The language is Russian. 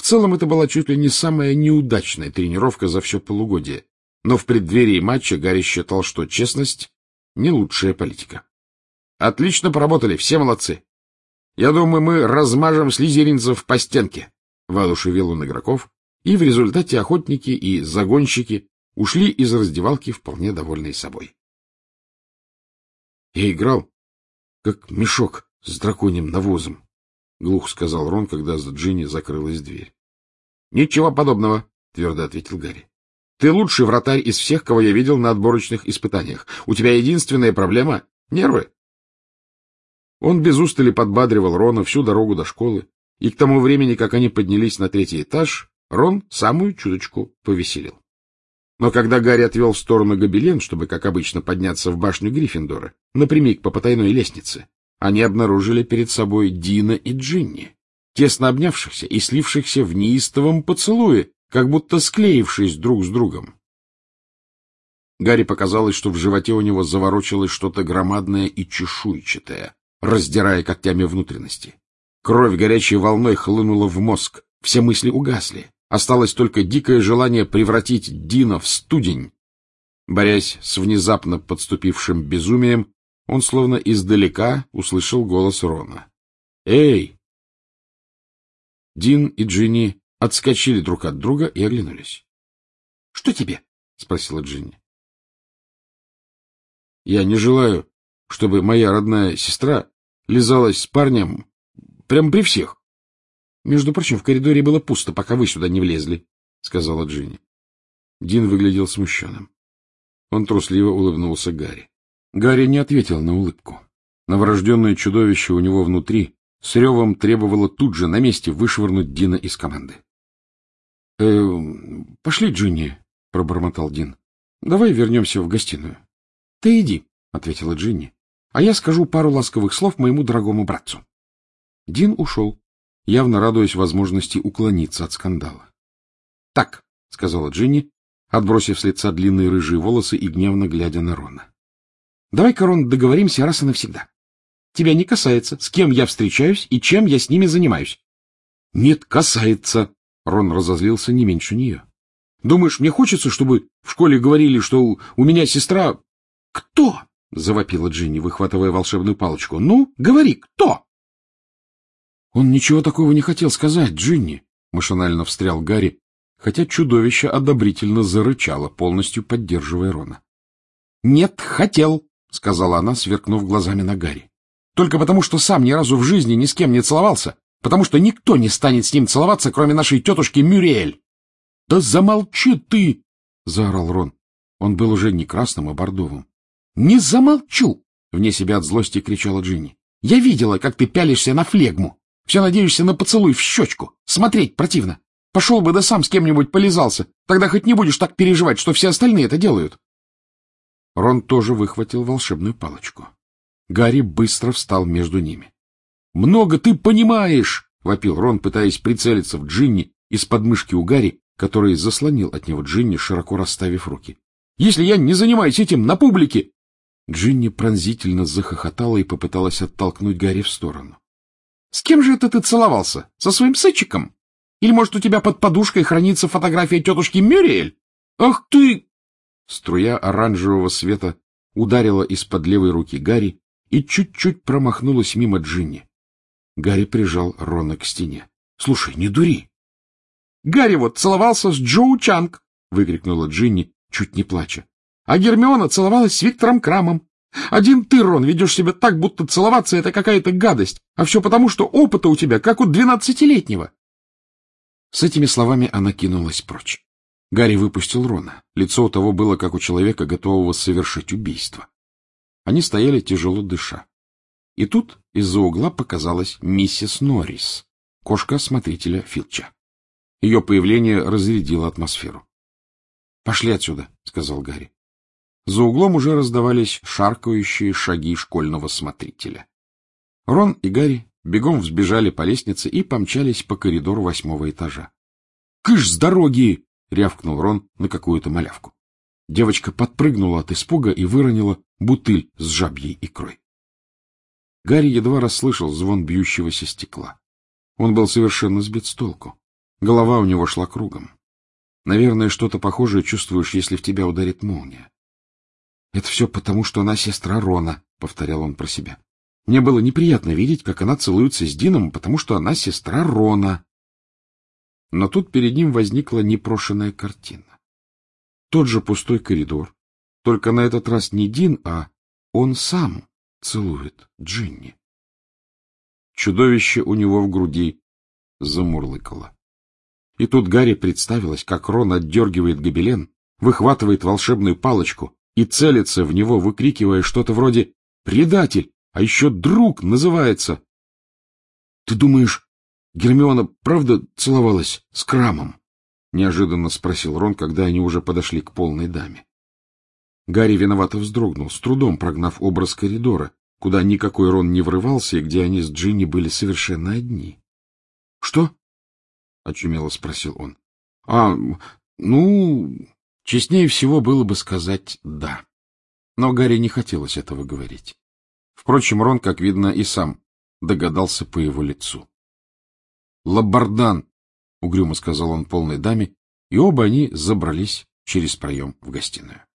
целом это была чуть ли не самая неудачная тренировка за все полугодие, но в преддверии матча Гарри считал, что честность — не лучшая политика. — Отлично поработали, все молодцы. Я думаю, мы размажем слизеринцев по стенке, — воодушевил он игроков, и в результате охотники и загонщики ушли из раздевалки вполне довольные собой. — Я играл, как мешок с драконьим навозом, — глухо сказал Рон, когда за Джинни закрылась дверь. — Ничего подобного, — твердо ответил Гарри. — Ты лучший вратарь из всех, кого я видел на отборочных испытаниях. У тебя единственная проблема — нервы. Он без устали подбадривал Рона всю дорогу до школы, и к тому времени, как они поднялись на 3-й этаж, Рон самую чуточку повеселил. Но когда Гарри отвел в сторону гобелен, чтобы, как обычно, подняться в башню Гриффиндора, напрямик по потайной лестнице, они обнаружили перед собой Дина и Джинни, тесно обнявшихся и слившихся в неистовом поцелуе, как будто склеившись друг с другом. Гарри показалось, что в животе у него заворочилось что-то громадное и чешуйчатое, раздирая когтями внутренности. Кровь горячей волной хлынула в мозг, все мысли угасли. Осталось только дикое желание превратить Дина в студень. Борясь с внезапно подступившим безумием, он словно издалека услышал голос Рона. «Эй!» Дин и Джинни отскочили друг от друга и оглянулись. — Что тебе? — спросила Джинни. — Я не желаю, чтобы моя родная сестра лизалась с парнем прямо при всех. — Между прочим, в коридоре было пусто, пока вы сюда не влезли, — сказала Джинни. Дин выглядел смущенным. Он трусливо улыбнулся Гарри. Гарри не ответил на улыбку. Новорожденное чудовище у него внутри с ревом требовало тут же на месте вышвырнуть Дина из команды. — Пошли, Джинни, — пробормотал Дин. — Давай вернемся в гостиную. — Ты иди, — ответила Джинни, — а я скажу пару ласковых слов моему дорогому братцу. Дин ушел, явно радуясь возможности уклониться от скандала. — Так, — сказала Джинни, отбросив с лица длинные рыжие волосы и гневно глядя на Рона. — Давай-ка, Рон, договоримся раз и навсегда. Тебя не касается, с кем я встречаюсь и чем я с ними занимаюсь. — Нет, касается. Рон разозлился не меньше нее. — Думаешь, мне хочется, чтобы в школе говорили, что у меня сестра... — Кто? — завопила Джинни, выхватывая волшебную палочку. — Ну, говори, кто? — Он ничего такого не хотел сказать, Джинни, — машинально встрял Гарри, хотя чудовище одобрительно зарычало, полностью поддерживая Рона. — Нет, хотел, — сказала она, сверкнув глазами на Гарри. — Только потому, что сам ни разу в жизни ни с кем не целовался, потому что никто не станет с ним целоваться, кроме нашей тетушки Мюриэль. — Да замолчи ты! — заорал Рон. Он был уже не красным, а бордовым. — Не замолчу! — вне себя от злости кричала Джинни. — Я видела, как ты пялишься на флегму. Все надеешься на поцелуй в щечку. Смотреть противно. Пошел бы да сам с кем-нибудь полизался. Тогда хоть не будешь так переживать, что все остальные это делают. Рон тоже выхватил волшебную палочку. Гарри быстро встал между ними. — Много ты понимаешь! — вопил Рон, пытаясь прицелиться в Джинни из подмышки у Гарри, который заслонил от него Джинни, широко расставив руки. — Если я не занимаюсь этим на публике... Джинни пронзительно захохотала и попыталась оттолкнуть Гарри в сторону. — С кем же это ты целовался? Со своим сычиком? Или, может, у тебя под подушкой хранится фотография тетушки Мюриэль? Ах ты! Струя оранжевого света ударила из-под левой руки Гарри и чуть-чуть промахнулась мимо Джинни. Гарри прижал Рона к стене. — Слушай, не дури! — Гарри вот целовался с Джоу Чанг! — выкрикнула Джинни, чуть не плача. — А Гермиона целовалась с Виктором Крамом. Один ты, Рон, ведешь себя так, будто целоваться — это какая-то гадость, а все потому, что опыта у тебя, как у 12-летнего. С этими словами она кинулась прочь. Гарри выпустил Рона. Лицо у того было, как у человека, готового совершить убийство. Они стояли, тяжело дыша. И тут из-за угла показалась миссис Норрис, кошка смотрителя Филча. Ее появление разрядило атмосферу. — Пошли отсюда, — сказал Гарри. За углом уже раздавались шаркающие шаги школьного смотрителя. Рон и Гарри бегом взбежали по лестнице и помчались по коридору 8-го этажа. — Кыш с дороги! — рявкнул Рон на какую-то малявку. Девочка подпрыгнула от испуга и выронила бутыль с жабьей икрой. Гарри едва расслышал звон бьющегося стекла. Он был совершенно сбит с толку. Голова у него шла кругом. Наверное, что-то похожее чувствуешь, если в тебя ударит молния. — Это все потому, что она сестра Рона, — повторял он про себя. Мне было неприятно видеть, как она целуется с Дином, потому что она сестра Рона. Но тут перед ним возникла непрошеная картина. Тот же пустой коридор, только на этот раз не Дин, а он сам целует Джинни. Чудовище у него в груди замурлыкало. И тут Гарри представилось, как Рон отдергивает гобелен, выхватывает волшебную палочку и целится в него, выкрикивая что-то вроде «Предатель! А еще друг называется!» — Ты думаешь, Гермиона правда целовалась с Крамом? — неожиданно спросил Рон, когда они уже подошли к полной даме. Гарри виновато вздрогнул, с трудом прогнав образ коридора, куда никакой Рон не врывался и где они с Джинни были совершенно одни. — Что? — очумело спросил он. — Ну, честнее всего было бы сказать «да». Но Гарри не хотелось этого говорить. Впрочем, Рон, как видно, и сам догадался по его лицу. — Лабардан! — угрюмо сказал он полной даме, и оба они забрались через проем в гостиную.